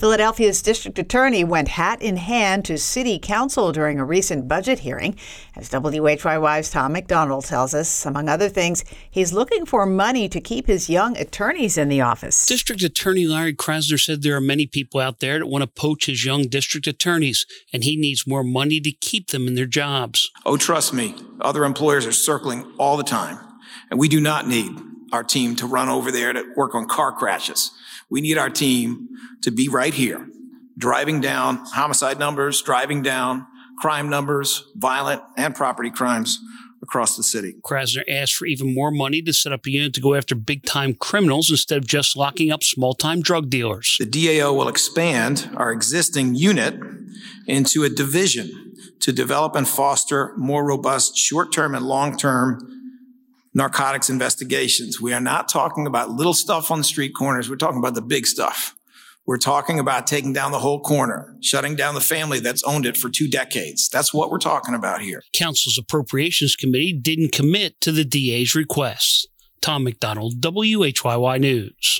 Philadelphia's district attorney went hat in hand to city council during a recent budget hearing. As WHYY's Tom McDonald tells us, among other things, he's looking for money to keep his young attorneys in the office. District Attorney Larry Krasner said there are many people out there that want to poach his young district attorneys, and he needs more money to keep them in their jobs. Oh, trust me, other employers are circling all the time, and we do not need our team to run over there to work on car crashes. We need our team to be right here, driving down homicide numbers, driving down crime numbers, violent and property crimes across the city. Krasner asked for even more money to set up a unit to go after big-time criminals instead of just locking up small-time drug dealers. The DAO will expand our existing unit into a division to develop and foster more robust short-term and long-term narcotics investigations. We are not talking about little stuff on the street corners. We're talking about the big stuff. We're talking about taking down the whole corner, shutting down the family that's owned it for 2 decades. That's what we're talking about here. Council's Appropriations Committee didn't commit to the DA's requests. Tom McDonald, WHYY News.